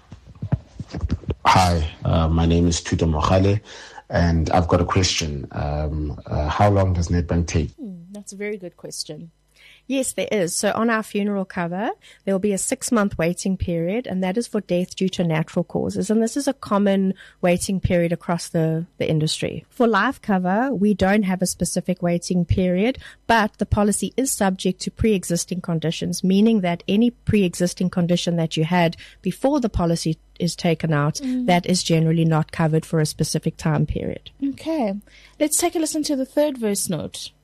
Hi, uh, my name is Tuto Mohale, and I've got a question. Um, uh, how long does Nedbank take? Mm, that's a very good question. Yes, there is. So on our funeral cover, there will be a six-month waiting period, and that is for death due to natural causes. And this is a common waiting period across the, the industry. For life cover, we don't have a specific waiting period, but the policy is subject to pre-existing conditions, meaning that any pre-existing condition that you had before the policy is taken out, mm. that is generally not covered for a specific time period. Okay. Let's take a listen to the third voice note.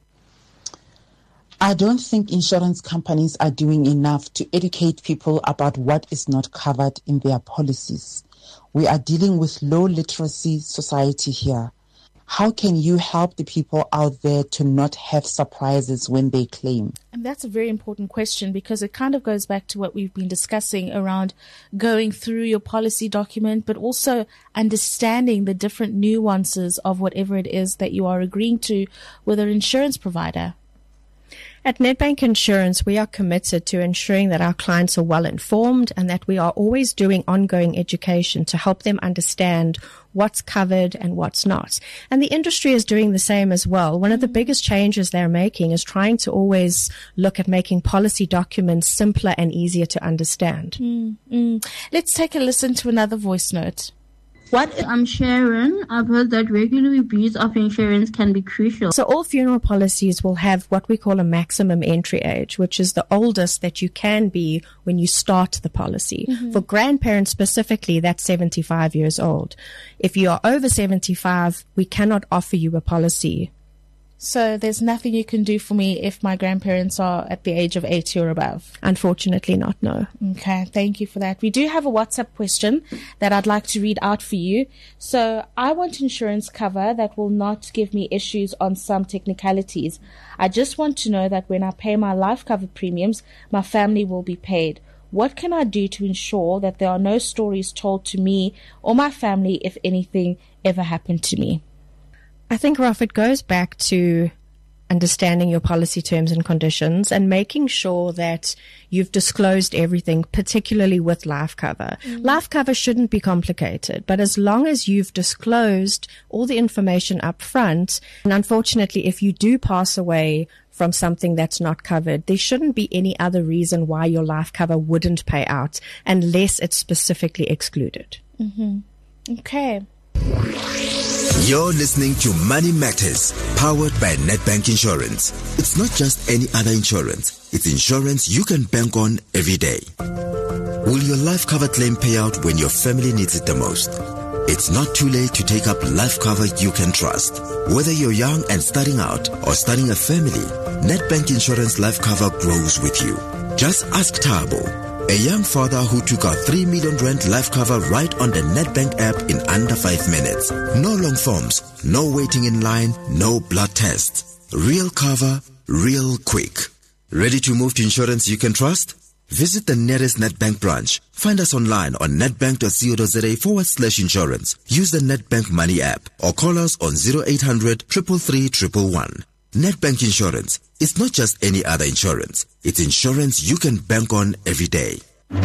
I don't think insurance companies are doing enough to educate people about what is not covered in their policies. We are dealing with low literacy society here. How can you help the people out there to not have surprises when they claim? And that's a very important question because it kind of goes back to what we've been discussing around going through your policy document, but also understanding the different nuances of whatever it is that you are agreeing to with an insurance provider. At Nedbank Insurance, we are committed to ensuring that our clients are well informed and that we are always doing ongoing education to help them understand what's covered and what's not. And the industry is doing the same as well. One of the biggest changes they're making is trying to always look at making policy documents simpler and easier to understand. Mm, mm. Let's take a listen to another voice note. What I'm Sharon. I've heard that regular reviews of insurance can be crucial. So all funeral policies will have what we call a maximum entry age, which is the oldest that you can be when you start the policy. Mm-hmm. For grandparents specifically, that's seventy-five years old. If you are over seventy-five, we cannot offer you a policy. So there's nothing you can do for me if my grandparents are at the age of eighty or above? Unfortunately not, no. Okay, thank you for that. We do have a WhatsApp question that I'd like to read out for you. So I want insurance cover that will not give me issues on some technicalities. I just want to know that when I pay my life cover premiums, my family will be paid. What can I do to ensure that there are no stories told to me or my family if anything ever happened to me? I think, Ralph, it goes back to understanding your policy terms and conditions and making sure that you've disclosed everything, particularly with life cover. Mm. Life cover shouldn't be complicated, but as long as you've disclosed all the information up front, and unfortunately, if you do pass away from something that's not covered, there shouldn't be any other reason why your life cover wouldn't pay out unless it's specifically excluded. Mm-hmm. Okay. You're listening to Money Matters, powered by Nedbank Insurance. It's not just any other insurance. It's insurance you can bank on every day. Will your life cover claim pay out when your family needs it the most? It's not too late to take up life cover you can trust. Whether you're young and starting out or starting a family, Nedbank Insurance life cover grows with you. Just ask Tabo, a young father who took out three million rand life cover right on the Nedbank app in under five minutes. No long forms, no waiting in line, no blood tests. Real cover, real quick. Ready to move to insurance you can trust? Visit the nearest Nedbank branch. Find us online on nedbank.co.za forward slash insurance. Use the Nedbank Money app or call us on zero eight hundred, three three three, one one one. Nedbank Insurance. It's not just any other insurance. It's insurance you can bank on every day.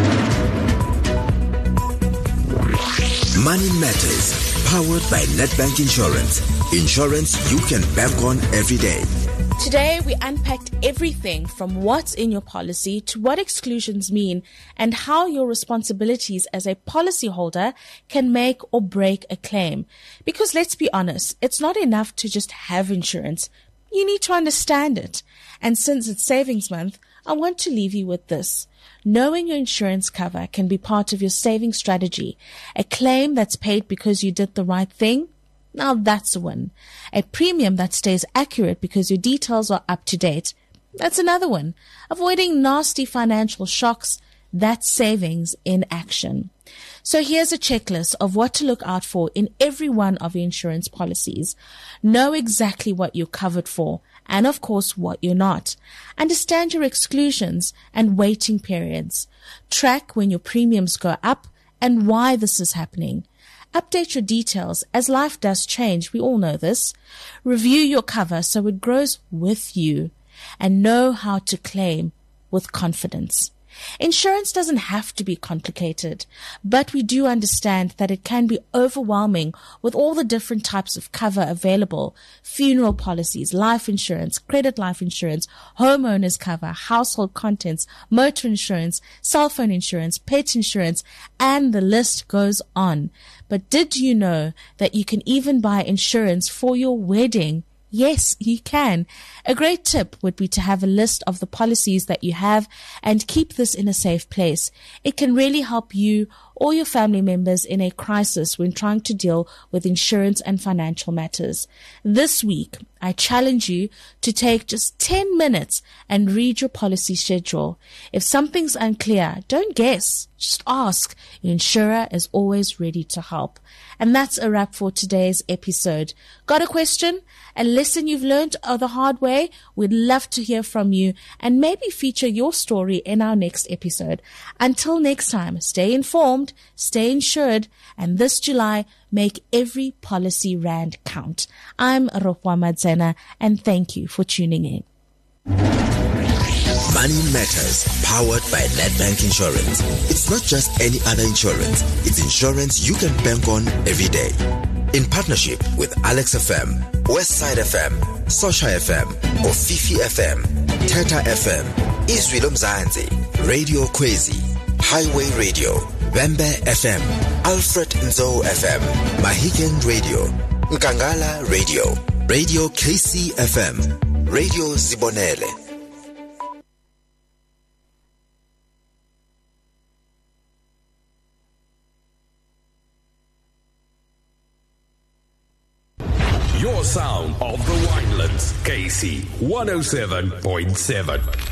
Money Matters, powered by Nedbank Insurance. Insurance you can bank on every day. Today, we unpacked everything from what's in your policy to what exclusions mean and how your responsibilities as a policyholder can make or break a claim. Because let's be honest, it's not enough to just have insurance. You need to understand it. And since it's Savings Month, I want to leave you with this. Knowing your insurance cover can be part of your saving strategy. A claim that's paid because you did the right thing, now that's a win. A premium that stays accurate because your details are up to date, that's another one. Avoiding nasty financial shocks, that's savings in action. So here's a checklist of what to look out for in every one of your insurance policies. Know exactly what you're covered for and, of course, what you're not. Understand your exclusions and waiting periods. Track when your premiums go up and why this is happening. Update your details as life does change. We all know this. Review your cover so it grows with you, and know how to claim with confidence. Insurance doesn't have to be complicated, but we do understand that it can be overwhelming with all the different types of cover available: funeral policies, life insurance, credit life insurance, homeowners cover, household contents, motor insurance, cell phone insurance, pet insurance, and the list goes on. But did you know that you can even buy insurance for your wedding? Yes, you can. A great tip would be to have a list of the policies that you have and keep this in a safe place. It can really help you or your family members in a crisis when trying to deal with insurance and financial matters. This week, I challenge you to take just ten minutes and read your policy schedule. If something's unclear, don't guess. Just ask. Your insurer is always ready to help. And that's a wrap for today's episode. Got a question? A lesson you've learned the hard way? We'd love to hear from you and maybe feature your story in our next episode. Until next time, stay informed, stay insured, and this July, make every policy rand count. I'm Rokwa Madzena, and thank you for tuning in. Money Matters, powered by Nedbank Insurance. It's not just any other insurance. It's insurance you can bank on every day. In partnership with Alex F M, Westside F M, Sosha F M, Ofifi F M, Teta F M, Izwi Lomzansi, Radio Kwezi, Highway Radio, Vembe F M, Alfred Nzo F M, Mahigen Radio, Nkangala Radio, Radio K C F M, Radio Zibonele. Your sound of the Winelands, K C one oh seven point seven.